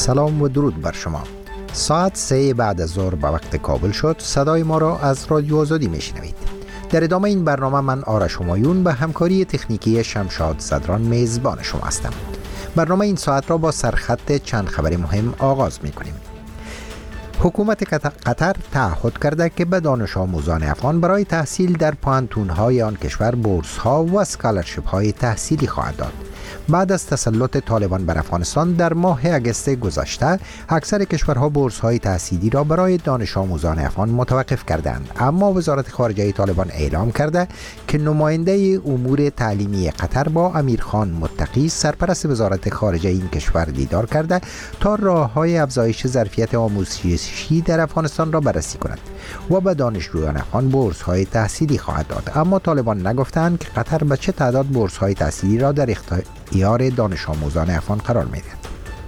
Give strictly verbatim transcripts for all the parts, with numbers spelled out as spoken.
سلام و درود بر شما. ساعت سه بعد از ظهر به وقت کابل شد. صدای ما را از رادیو آزادی میشنوید. در ادامه این برنامه من آرش همایون به همکاری تکنیکی شمشاد صدران میزبان شما هستم. برنامه این ساعت را با سرخط چند خبر مهم آغاز میکنیم. حکومت قطر تعهد کرده که به دانش آموزان افغان برای تحصیل در پوهنتون‌های آن کشور بورس‌ها و اسکالرشیپ‌های تحصیلی خواهد داد. بعد از تسلط طالبان بر افغانستان در ماه اگست گذشته، اکثر کشورها بورس‌های تحصیلی را برای دانش آموزان افغان متوقف کردند، اما وزارت خارجه طالبان اعلام کرده که نماینده امور تعلیمی قطر با امیرخان متقی سرپرست وزارت خارجه این کشور دیدار کرده تا راه‌های افزایش ظرفیت آموزشی در افغانستان را بررسی کند و به دانشجویان افغان بورس‌های تحصیلی خواهد داد. اما طالبان نگفتند که قطر به چه تعداد بورس‌های تحصیلی را در اختیار دانش آموزان افغان قرار می‌دهد.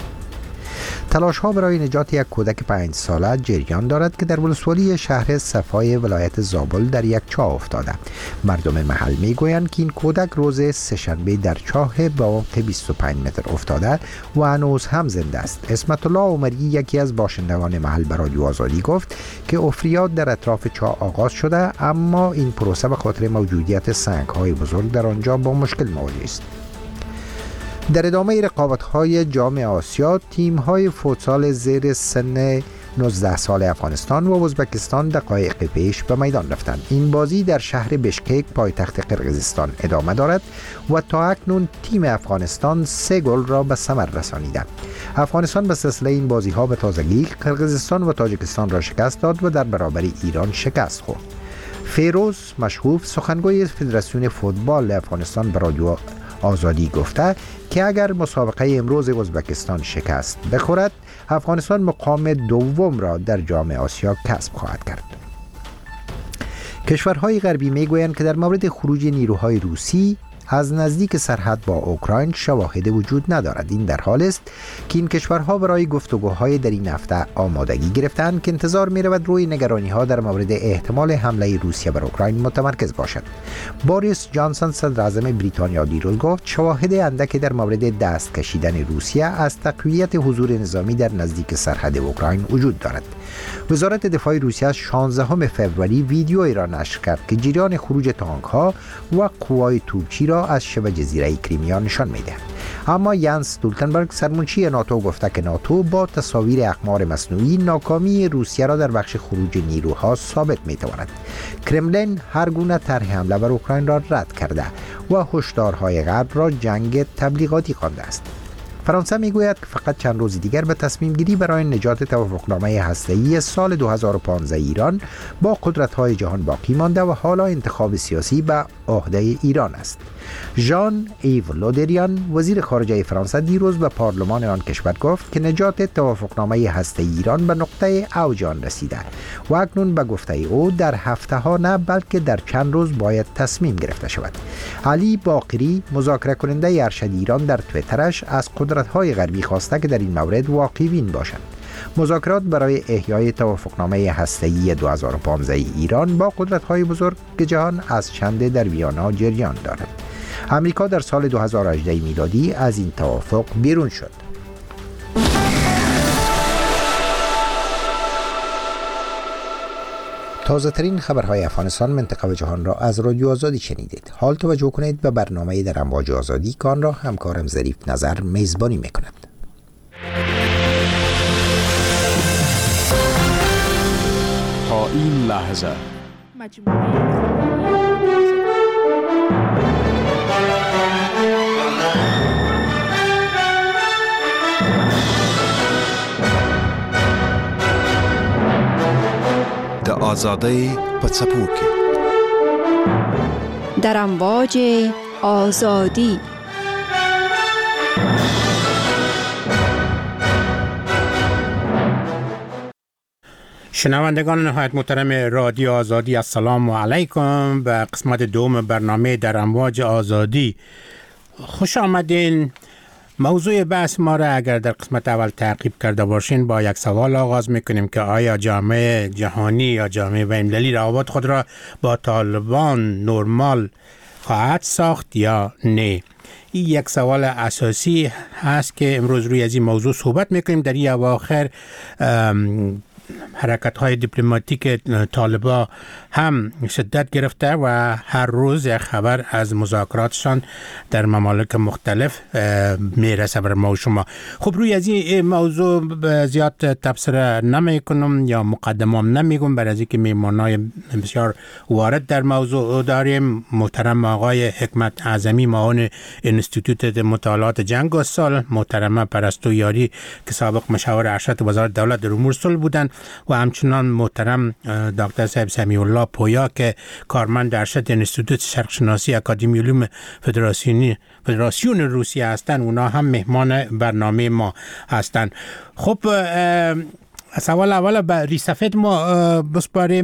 تلاش ها برای نجات یک کودک پنج ساله جریان دارد که در ولسوالی شهر صفای ولایت زابل در یک چاه افتاده. مردم محل میگویند که این کودک روز سه‌شنبه در چاه با عمق بیست و پنج متر افتاده و هنوز هم زنده است. اسمت الله عمری، یکی از باشندگان محل، به رادیو آزادی گفت که افریاد در اطراف چاه آغاز شده، اما این پروسه به خاطر موجودیت سنگ‌های بزرگ در آنجا با مشکل مواجه است. در ادامه رقابت‌های جام آسیا، تیم‌های فوتسال زیر سن نوزده سال افغانستان و ازبکستان دقایق پیش به میدان رفتند. این بازی در شهر بشکک پایتخت قرقیزستان ادامه دارد و تا اکنون تیم افغانستان سه گل را به ثمر رسانیده. افغانستان به سلسله این بازی‌ها به تازگی قرقیزستان و تاجیکستان را شکست داد و در برابر ایران شکست خورد. فیروز مشهوف، سخنگوی فدراسیون فوتبال افغانستان، به رادیو آزادی گفته که اگر مسابقه امروز ازبکستان شکست بخورد، افغانستان مقام دوم را در جام آسیا کسب خواهد کرد. کشورهای غربی میگویند که در مورد خروج نیروهای روسی از نزدیک سرحد با اوکراین شواهد وجود ندارد. این در حال است که این کشورها برای گفتگوهای در این هفته آمادگی گرفتند که انتظار می رود روی نگرانی‌ها در مورد احتمال حمله روسیه بر اوکراین متمرکز باشد. بوریس جانسون، صدر اعظم بریتانیا، دیروز گفت شواهد اندکی در مورد دست کشیدن روسیه از تقویت حضور نظامی در نزدیک سرحد اوکراین وجود دارد. وزارت دفاع روسیه شانزدهم فوریه ویدیویی را نشر کرد که جریان خروج تانک‌ها و قوای توپچی را از شبه جزیره کریمیا نشان می‌دهد. اما یانس استولتنبرگ، سرمنشی ناتو، گفته که ناتو با تصاویر اقمار مصنوعی ناکامی روسیه را در بخش خروج نیروها ثابت می‌تواند. کرملین هر گونه طرح حمله بر اوکراین را رد کرده و هشدارهای غرب را جنگ تبلیغاتی خوانده است. فرانسه میگوید که فقط چند روز دیگر به تصمیم گیری برای نجات توافقنامه هسته‌ای سال دو هزار و پانزده ایران با قدرت‌های جهان باقی مانده و حالا انتخاب سیاسی به عهده ایران است. ژان ایو لودریان، وزیر خارجه فرانسه، دیروز به پارلمان آن کشور گفت که نجات توافقنامه هسته‌ای ایران به نقطه اوج آن رسیده و اکنون به گفته او در هفته‌ها نه بلکه در چند روز باید تصمیم گرفته شود. علی باقری، مذاکره کننده ارشد ایران، در توییترش از قدرت‌های غربی خواسته که در این مورد واقعی بین باشند. مذاکرات برای احیای توافقنامه هسته‌ای دو هزار و پانزده ایران با قدرت‌های بزرگ جهان از چند در ویانا جریان دارد. امریکا در سال دو هزار و هجده میلادی از این توافق بیرون شد. تازه ترین خبرهای افغانستان، منطقه و جهان را از رادیو آزادی شنیدید. حال توجه کنید به برنامه در امواج آزادی که آن را همکارم ظریف نظر میزبانی میکند. تا این لحظه د آزادی په څپو کې در امواج آزادی. شنوندگان نهایت محترم رادیو آزادی، السلام علیکم. به قسمت دوم برنامه در امواج آزادی خوش آمدین. موضوع بحث ما را اگر در قسمت اول تعقیب کرده باشین با یک سوال آغاز میکنیم که آیا جامعه جهانی یا جامعه بین‌المللی روابط خود را با طالبان نرمال خواهد ساخت یا نه؟ این یک سوال اساسی هست که امروز روی از این موضوع صحبت میکنیم. در این اواخر حرکت های دیپلماتیک طالبان هم شدت گرفته و هر روز یک خبر از مذاکراتشان در ممالک مختلف میرسه بر ما و شما. خب روی از این موضوع زیاد تبصره نمی کنم یا مقدمام نمیگم، برای از اینکه میمانای بسیار وارد در موضوع داریم. محترم آقای حکمت اعظمی معاون انستیتوت مطالعات جنگ و سال، محترمه پرستو یاری که سابق مشاور ارشد وزارت دولت در امور صلح بودند و همچنان محترم دکتر صاحب سمیع الله پویا که کارمند ارشد انستیتوت شرق شناسی اکادمی علوم فدراسیونی فدراسیون روسیه هستند. اونا هم مهمان برنامه ما هستند. خب سوال اول به ریسفید ما بسپاریم.